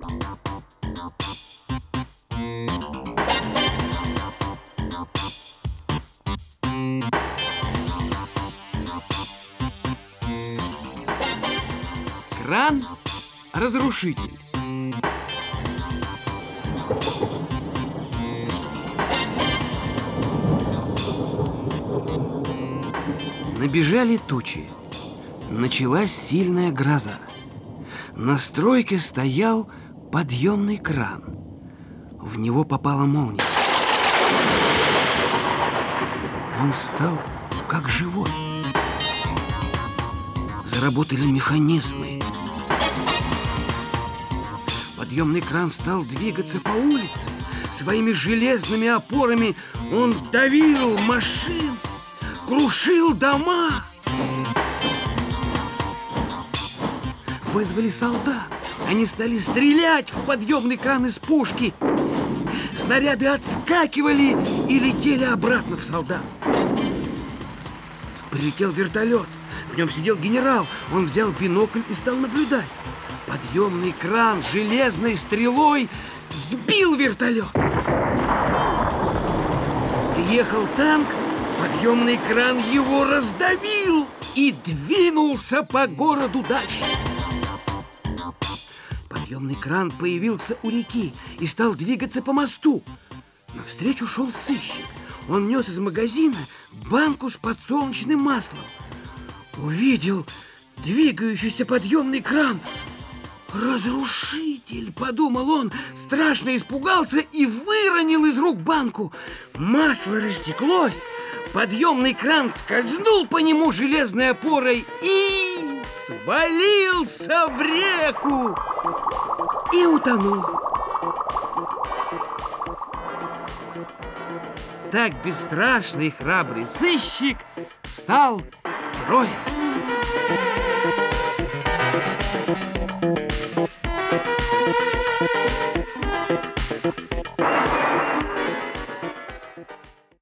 Кран-разрушитель. Набежали тучи. Началась сильная гроза. На стройке стоял подъемный кран. В него попала молния. Он стал как живой. Заработали механизмы. Подъемный кран стал двигаться по улице. Своими железными опорами он давил машин, крушил дома. Вызвали солдат. Они стали стрелять в подъемный кран из пушки. Снаряды отскакивали и летели обратно в солдат. Прилетел вертолет. В нем сидел генерал. Он взял бинокль и стал наблюдать. Подъемный кран железной стрелой сбил вертолет. Приехал танк, подъемный кран его раздавил и двинулся по городу дальше. Подъемный кран появился у реки и стал двигаться по мосту. Навстречу шел сыщик. Он нес из магазина банку с подсолнечным маслом. Увидел двигающийся подъемный кран. «Разрушитель!» — подумал он, страшно испугался и выронил из рук банку. Масло растеклось, подъемный кран скользнул по нему железной опорой и свалился в реку и утонул. Так бесстрашный и храбрый сыщик стал героем.